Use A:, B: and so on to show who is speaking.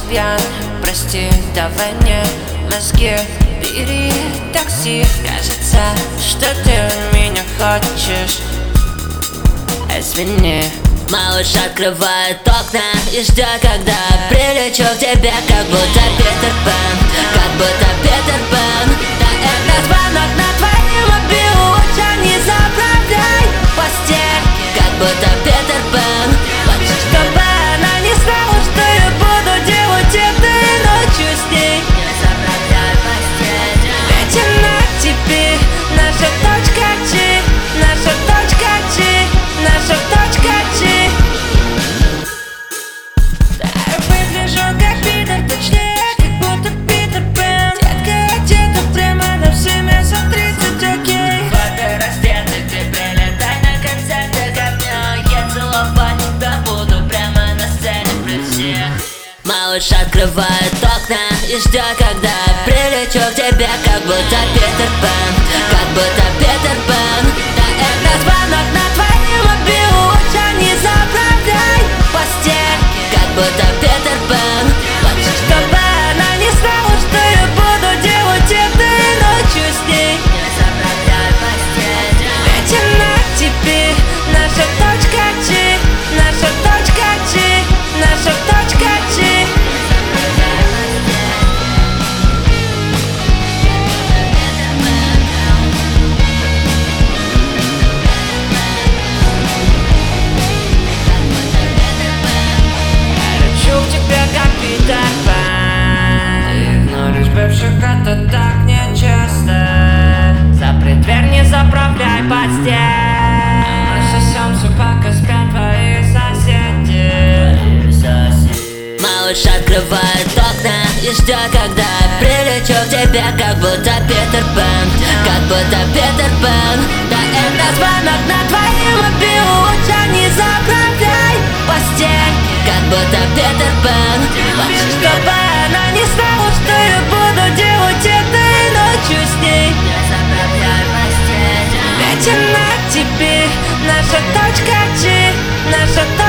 A: пьян, прости, давай не мозги. Бери такси, кажется, что ты меня хочешь. Извини.
B: Малыш открывает окна и ждет, когда прилечу к тебе, как будто Питер Пэн, как будто Питер Пэн. Да это звонок на твою мобилу, лучше не заправляй постель, как будто Питер Пэн. Хочешь, чтобы она не знала, что я буду делать это и ночью с ней. Не заправляй постель, ведь она тебе наша точка G, наша точка G, наша точка G. Малыш открывает окна и ждет, когда прилечу к тебе, как будто Питер Пэн, как будто Питер Пэн. Да это звонок на твою мобилу, лучше не заправляй постель, как будто Питер Пэн. Хочешь, чтобы она не знала, что я буду делать это и ночью с ней. Не заправляй постель, ведь она теперь наша точка G, наша точка G, наша точка G.
A: Это так нечестно. Запри дверь, не заправляй постель. Рассосемся, пока спят твои соседи.
B: Малыш открывает окна и ждет, когда прилечу к тебе, как будто Питер Пэн, как будто Питер Пэн. Да это звонок на твою мобилу, лучше не заправляй постель, как будто Питер Пэн. Хочешь, чтобы она не знала, что я буду делать это и ночью с ней. Не заправляй постель, ведь она теперь наша точка G, наша точка